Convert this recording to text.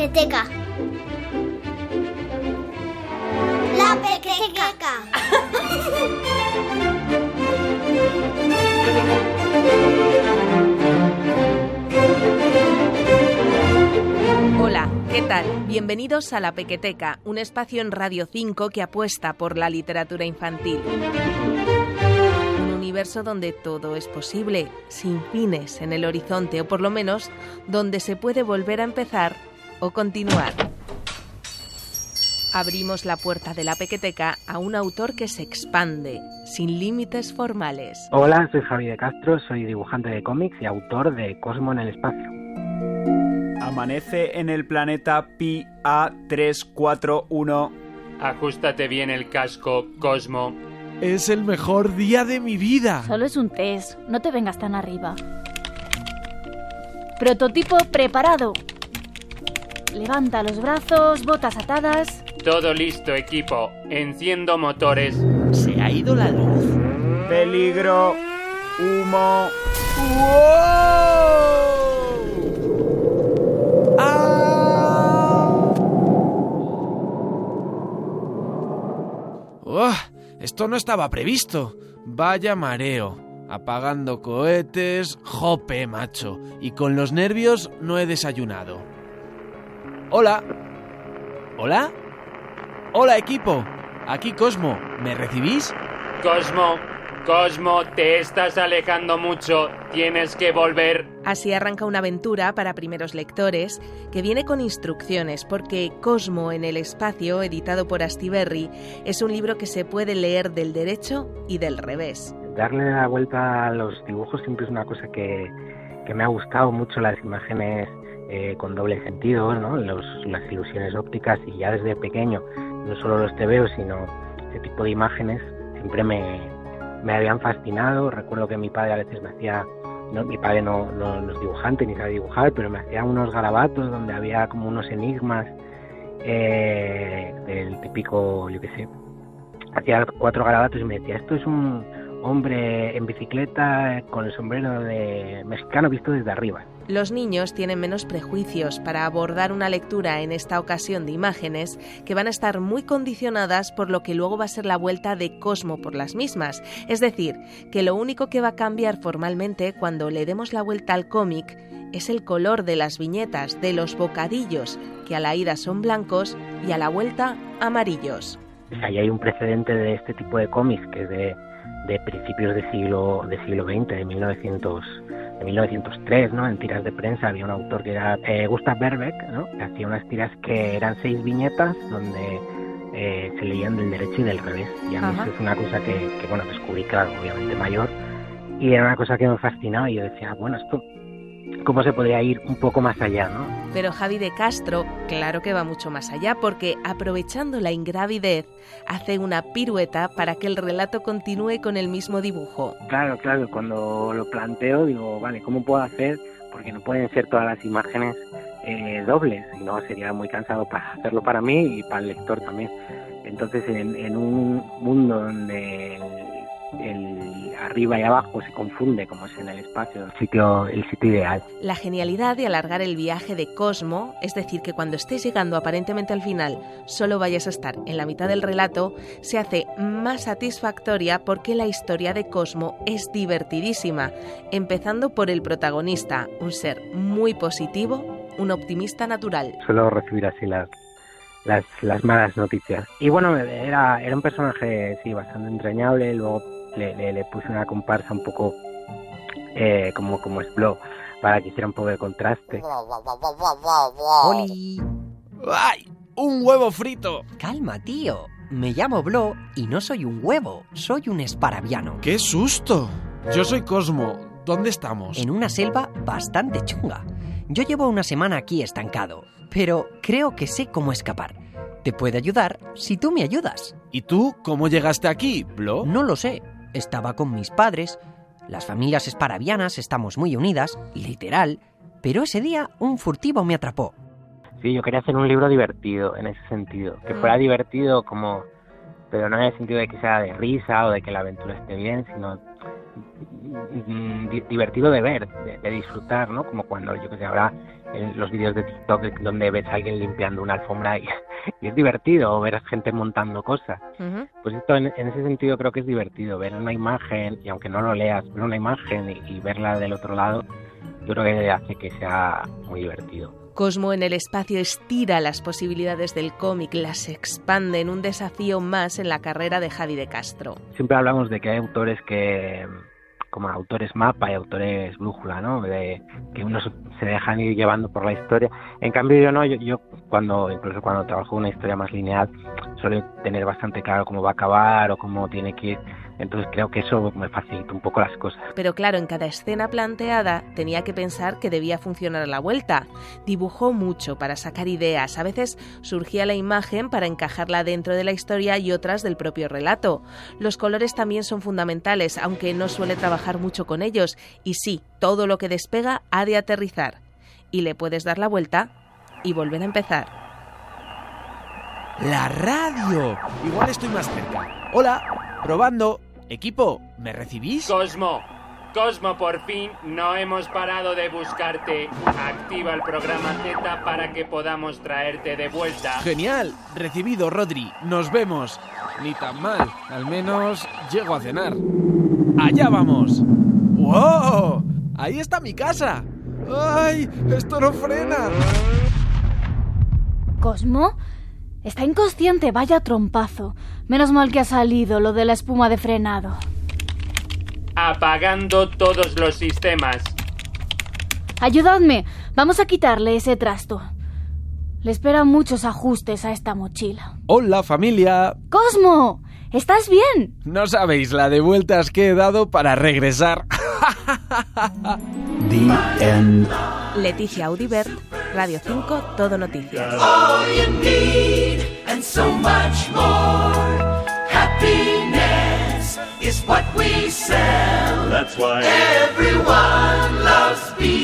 pequeteca. La pequeteca. Hola, ¿qué tal? Bienvenidos a La Pequeteca, un espacio en Radio 5 que apuesta por la literatura infantil. Un universo donde todo es posible, sin fines en el horizonte, o por lo menos donde se puede volver a empezar o continuar. Abrimos la puerta de La Pequeteca a un autor que se expande, sin límites formales. Hola, soy Javi de Castro, soy dibujante de cómics y autor de Cosmo en el espacio. Amanece en el planeta Pi A341. Ajustate bien el casco, Cosmo. Es el mejor día de mi vida. Solo es un test, no te vengas tan arriba. Prototipo preparado. Levanta los brazos, botas atadas. Todo listo, equipo. Enciendo motores. Se ha ido la luz. Peligro. Humo. ¡Wow! ¡Ah! Esto no estaba previsto. Vaya mareo. Apagando cohetes. Jope, macho. Y con los nervios no he desayunado. Hola. ¿Hola? Hola, equipo. Aquí Cosmo. ¿Me recibís? Cosmo, te estás alejando mucho. Tienes que volver. Así arranca una aventura para primeros lectores que viene con instrucciones, porque Cosmo en el espacio, editado por Astiberri, es un libro que se puede leer del derecho y del revés. Darle la vuelta a los dibujos siempre es una cosa que me ha gustado mucho, las imágenes con doble sentido, ¿no? Las ilusiones ópticas, y ya desde pequeño, no solo los tebeos, sino ese tipo de imágenes siempre me habían fascinado. Recuerdo que mi padre a veces me hacía, mi padre no es dibujante ni sabe dibujar, pero me hacía unos garabatos donde había como unos enigmas del típico, yo qué sé, hacía 4 garabatos y me decía, esto es un hombre en bicicleta con el sombrero de mexicano visto desde arriba. Los niños tienen menos prejuicios para abordar una lectura en esta ocasión de imágenes que van a estar muy condicionadas por lo que luego va a ser la vuelta de Cosmo por las mismas. Es decir, que lo único que va a cambiar formalmente cuando le demos la vuelta al cómic es el color de las viñetas, de los bocadillos, que a la ida son blancos y a la vuelta amarillos. Ahí hay un precedente de este tipo de cómics que es de principios del siglo XX, de 1903, ¿no? En tiras de prensa había un autor que era Gustav Berbeck, ¿no? Que hacía unas tiras que eran 6 viñetas donde se leían del derecho y del revés. Y a mí eso es una cosa que descubrí, claro, obviamente mayor, y era una cosa que me fascinaba y yo decía, bueno, esto, ¿cómo se podría ir un poco más allá, no? Pero Javi de Castro, claro que va mucho más allá, porque aprovechando la ingravidez, hace una pirueta para que el relato continúe con el mismo dibujo. Claro, cuando lo planteo digo, vale, ¿cómo puedo hacer? Porque no pueden ser todas las imágenes dobles, si no sería muy cansado para hacerlo para mí y para el lector también. Entonces, en un mundo donde el arriba y abajo se confunde, como es en el espacio, el sitio ideal. La genialidad de alargar el viaje de Cosmo, es decir, que cuando estés llegando aparentemente al final solo vayas a estar en la mitad del relato, se hace más satisfactoria porque la historia de Cosmo es divertidísima, empezando por el protagonista, un ser muy positivo, un optimista natural. Suelo recibir así las malas noticias. Y bueno, era un personaje, sí, bastante entrañable. Luego le puse una comparsa un poco como es Blo, para que hiciera un poco de contraste. ¡Oli! ¡Ay! ¡Un huevo frito! Calma, tío. Me llamo Blo y no soy un huevo, soy un esparaviano. ¡Qué susto! Yo soy Cosmo. ¿Dónde estamos? En una selva bastante chunga. Yo llevo una semana aquí estancado, pero creo que sé cómo escapar. Te puede ayudar si tú me ayudas. ¿Y tú cómo llegaste aquí, Blo? No lo sé. Estaba con mis padres. Las familias esparavianas estamos muy unidas, literal. Pero ese día un furtivo me atrapó. Sí, yo quería hacer un libro divertido, en ese sentido. Que fuera divertido como... Pero no en el sentido de que sea de risa o de que la aventura esté bien, sino divertido de ver, de disfrutar, ¿no? Como cuando, yo que sé, ahora en los vídeos de TikTok donde ves a alguien limpiando una alfombra y es divertido, ver a gente montando cosas. Pues esto en ese sentido creo que es divertido, ver una imagen, y aunque no lo leas, ver una imagen y verla del otro lado, yo creo que hace que sea muy divertido. Cosmo en el espacio estira las posibilidades del cómic, las expande en un desafío más en la carrera de Javi de Castro. Siempre hablamos de que hay autores como autores mapa y autores brújula, ¿no? De que unos se dejan ir llevando por la historia. En cambio yo no, yo incluso cuando trabajo una historia más lineal, suelo tener bastante claro cómo va a acabar o cómo tiene que ir. Entonces creo que eso me facilita un poco las cosas. Pero claro, en cada escena planteada tenía que pensar que debía funcionar a la vuelta. Dibujó mucho para sacar ideas. A veces surgía la imagen para encajarla dentro de la historia y otras del propio relato. Los colores también son fundamentales, aunque no suele trabajar mucho con ellos. Y sí, todo lo que despega ha de aterrizar. Y le puedes dar la vuelta y volver a empezar. ¡La radio! Igual estoy más cerca. ¡Hola! ¡Probando! Equipo, ¿me recibís? Cosmo, por fin no hemos parado de buscarte. Activa el programa Z para que podamos traerte de vuelta. Genial, recibido, Rodri. Nos vemos. Ni tan mal, al menos llego a cenar. ¡Allá vamos! ¡Wow! ¡Ahí está mi casa! ¡Ay! ¡Esto no frena! ¿Cosmo? Está inconsciente, vaya trompazo. Menos mal que ha salido lo de la espuma de frenado. Apagando todos los sistemas. Ayudadme, vamos a quitarle ese trasto. Le esperan muchos ajustes a esta mochila. ¡Hola, familia! ¡Cosmo! ¿Estás bien? No sabéis la de vueltas que he dado para regresar. The end. Leticia Audibert, Radio 5, Todo Noticias. All you need and so much more. Happiness is what we sell. That's why everyone loves being